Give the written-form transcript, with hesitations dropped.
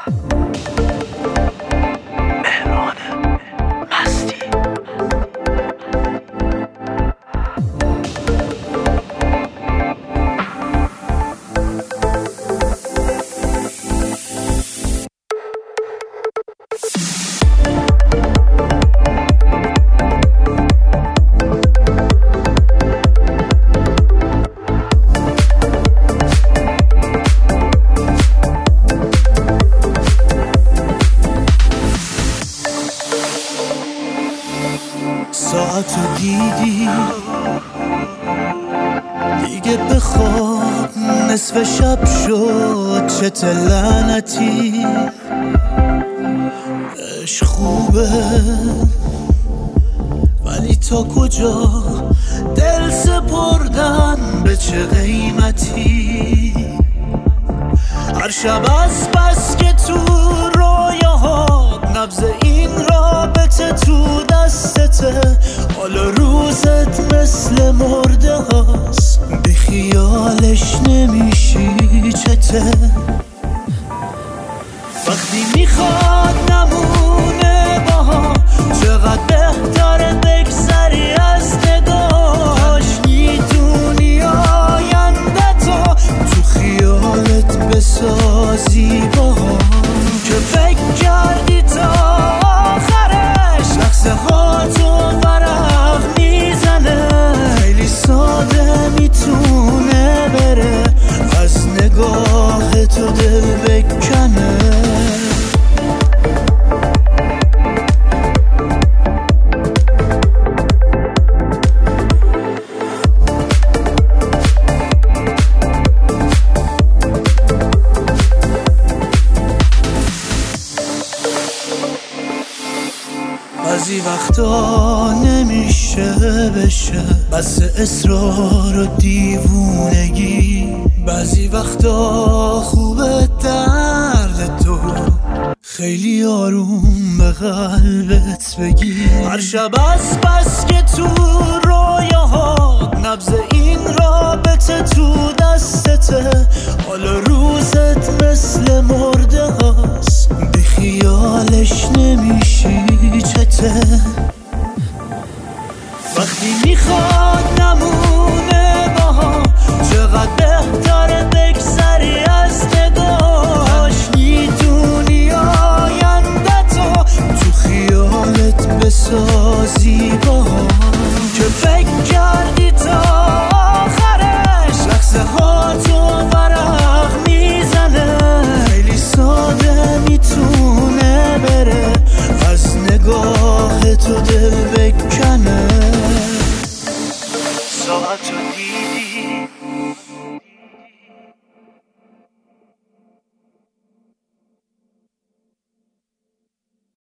ساعتو دیدی دیگه بخواب، نصف شب شد، چه لعنتی. عشق خوبه ولی تا کجا، دل سپردن به چه قیمتی. هر شب از بس که تو رویاهات، نبض این رابطه تو دستته. حالا روزت مثل مرده هاست، بی خیالش نمیشی چته. وقتی میخواد نمونه باها، چقدر بهتره بگذری از نگاهش. میدونی آینده تو خیالت بسازی باها، که فکر کردی تا آخرش لحظه ها تو ورق میزنه. خیلی ساده میتونه بره، از نگاه تو دل بکنه. بعضی وقتا نمیشه بشه بس اصرار و دیوونگی. بعضی وقتا خوبه درد تو خیلی آروم به قلبت بگی. هر شب از بس که تو رویاهات، نبض این رابطه تو دستته. حالا روزت مثل مرده هاست، بی خیالش نمیشی چته. وقتی میخواد نمونه باها، چقدر بهتره بگذری از نگاهش. میدونی آینده تو خیالت بسازی باها، که فکر کردی تا آخرش لحظه ها تو ورق میزنه. خیلی ساده میتونه بره، از نگاه تو دل بکنه. ساعتو دیدی